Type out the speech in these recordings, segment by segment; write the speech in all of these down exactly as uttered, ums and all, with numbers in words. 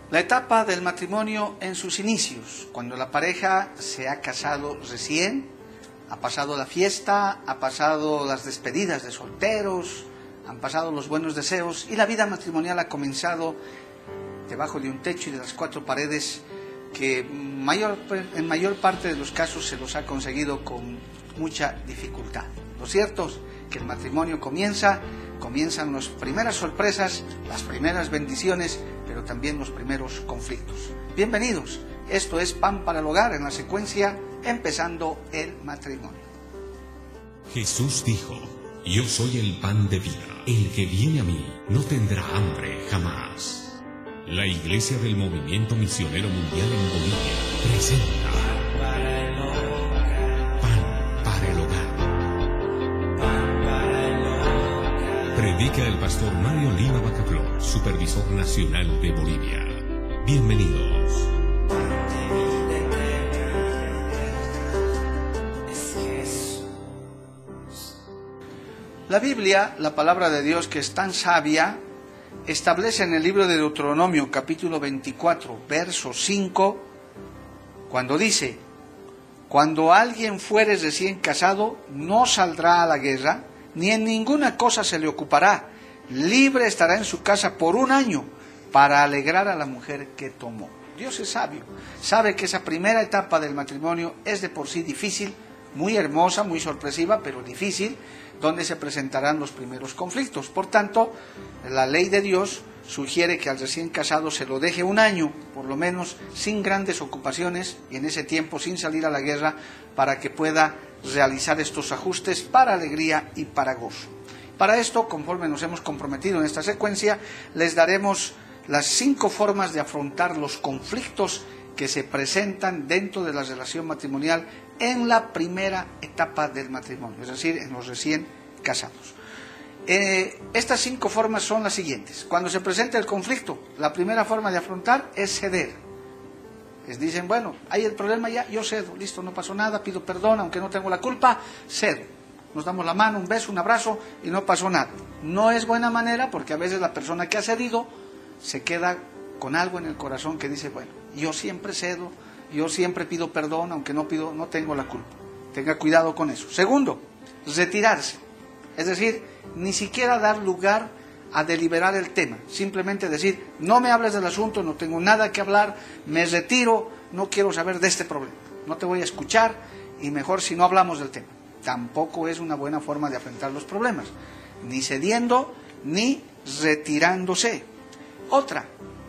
La etapa del matrimonio en sus inicios, cuando la pareja se ha casado recién, ha pasado la fiesta, ha pasado las despedidas de solteros, han pasado los buenos deseos y la vida matrimonial ha comenzado debajo de un techo y de las cuatro paredes que mayor, en mayor parte de los casos se los ha conseguido con mucha dificultad. Lo cierto es que el matrimonio comienza, comienzan las primeras sorpresas, las primeras bendiciones, pero también los primeros conflictos. Bienvenidos, esto es Pan para el Hogar en la secuencia Empezando el Matrimonio. Jesús dijo: yo soy el pan de vida, el que viene a mí no tendrá hambre jamás. La Iglesia del Movimiento Misionero Mundial en Bolivia presenta Pan para el Hogar. Predica el pastor Mario Lima Bacaflor, supervisor nacional de Bolivia. Bienvenidos. La Biblia, la palabra de Dios que es tan sabia, establece en el libro de Deuteronomio capítulo veinticuatro, verso cinco, cuando dice: cuando alguien fuere recién casado, no saldrá a la guerra, ni en ninguna cosa se le ocupará, libre estará en su casa por un año, para alegrar a la mujer que tomó. Dios es sabio, sabe que esa primera etapa del matrimonio es de por sí difícil, muy hermosa, muy sorpresiva, pero difícil, donde se presentarán los primeros conflictos. Por tanto, la ley de Dios sugiere que al recién casado se lo deje un año, por lo menos, sin grandes ocupaciones, y en ese tiempo sin salir a la guerra, para que pueda realizar estos ajustes para alegría y para gozo. Para esto, conforme nos hemos comprometido en esta secuencia, les daremos las cinco formas de afrontar los conflictos que se presentan dentro de la relación matrimonial en la primera etapa del matrimonio, es decir, en los recién casados. Eh, estas cinco formas son las siguientes. Cuando se presenta el conflicto, la primera forma de afrontar es ceder. Les dicen: bueno, hay el problema ya, yo cedo, listo, no pasó nada, pido perdón, aunque no tengo la culpa, cedo. Nos damos la mano, un beso, un abrazo y no pasó nada. No es buena manera, porque a veces la persona que ha cedido se queda con algo en el corazón que dice: bueno, yo siempre cedo, yo siempre pido perdón, aunque no pido, no tengo la culpa. Tenga cuidado con eso. Segundo, retirarse. Es decir, ni siquiera dar lugar a deliberar el tema. Simplemente decir: no me hables del asunto, no tengo nada que hablar, me retiro, no quiero saber de este problema. No te voy a escuchar y mejor si no hablamos del tema. Tampoco es una buena forma de afrontar los problemas. Ni cediendo, ni retirándose. Otra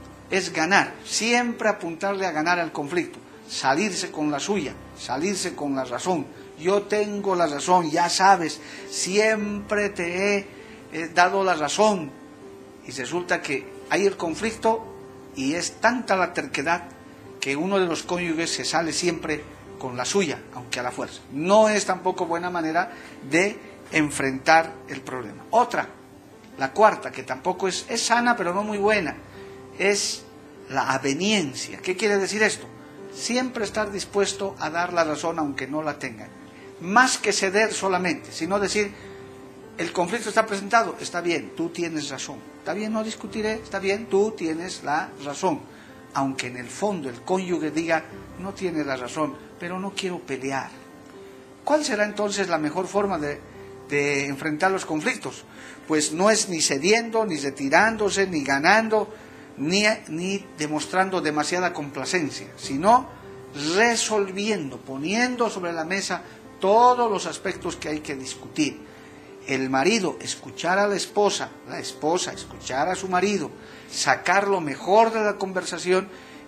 es ganar, siempre apuntarle a ganar al conflicto, salirse con la suya, salirse con la razón. Yo tengo la razón, ya sabes, siempre te he eh, dado la razón. Y resulta que hay el conflicto y es tanta la terquedad que uno de los cónyuges se sale siempre con la suya, aunque a la fuerza. No es tampoco buena manera de enfrentar el problema. Otra, la cuarta, que tampoco es, es sana, pero no muy buena, es la aveniencia. ¿Qué quiere decir esto? Siempre estar dispuesto a dar la razón aunque no la tengan. Más que ceder solamente, sino decir: el conflicto está presentado, está bien, tú tienes razón. Está bien, no discutiré, está bien, tú tienes la razón. Aunque en el fondo el cónyuge diga: no tiene la razón, pero no quiero pelear. ¿Cuál será entonces la mejor forma de, de enfrentar los conflictos? Pues no es ni cediendo, ni retirándose, ni ganando, Ni, ni demostrando demasiada complacencia, sino resolviendo, poniendo sobre la mesa todos los aspectos que hay que discutir. El marido escuchar a la esposa, la esposa escuchar a su marido, sacar lo mejor de la conversación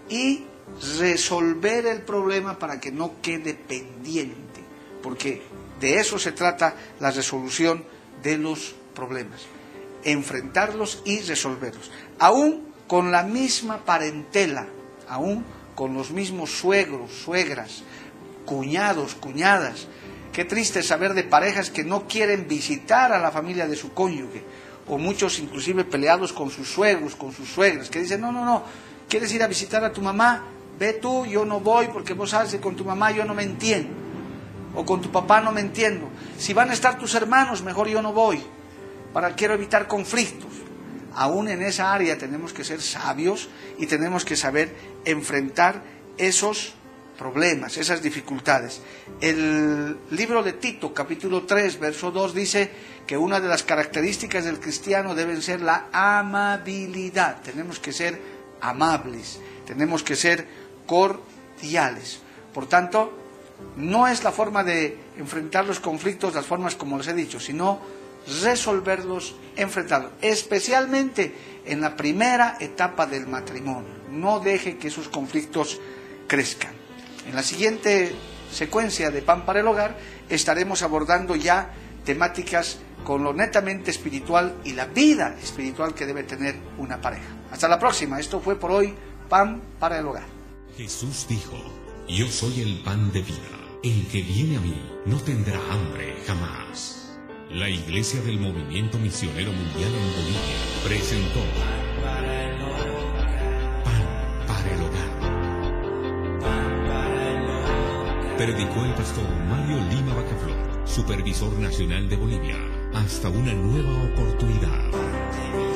y resolver el problema para que no quede pendiente, porque de eso se trata la resolución de los problemas, enfrentarlos y resolverlos. Aún con la misma parentela, aún con los mismos suegros, suegras, cuñados, cuñadas. Qué triste saber de parejas que no quieren visitar a la familia de su cónyuge, o muchos inclusive peleados con sus suegros, con sus suegras, que dicen: no, no, no, ¿quieres ir a visitar a tu mamá? Ve tú, yo no voy, porque vos sabes que con tu mamá yo no me entiendo, o con tu papá no me entiendo. Si van a estar tus hermanos, mejor yo no voy, para quiero evitar conflictos. aún en esa área tenemos que ser sabios y tenemos que saber enfrentar esos problemas, esas dificultades. El libro de Tito, capítulo tres, verso dos, dice que una de las características del cristiano deben ser la amabilidad. Tenemos que ser amables, tenemos que ser cordiales. Por tanto, no es la forma de enfrentar los conflictos, las formas como les he dicho, sino resolverlos, enfrentarlos, especialmente en la primera etapa del matrimonio. No deje que esos conflictos crezcan. En la siguiente secuencia de Pan para el Hogar estaremos abordando ya temáticas con lo netamente espiritual y la vida espiritual que debe tener una pareja. Hasta la próxima. Esto fue por hoy Pan para el Hogar. Jesús dijo: yo soy el pan de vida. El que viene a mí no tendrá hambre jamás. La Iglesia del Movimiento Misionero Mundial en Bolivia presentó Pan para el Hogar. Predicó el pastor Mario Lima Bacaflor, supervisor nacional de Bolivia. Hasta una nueva oportunidad.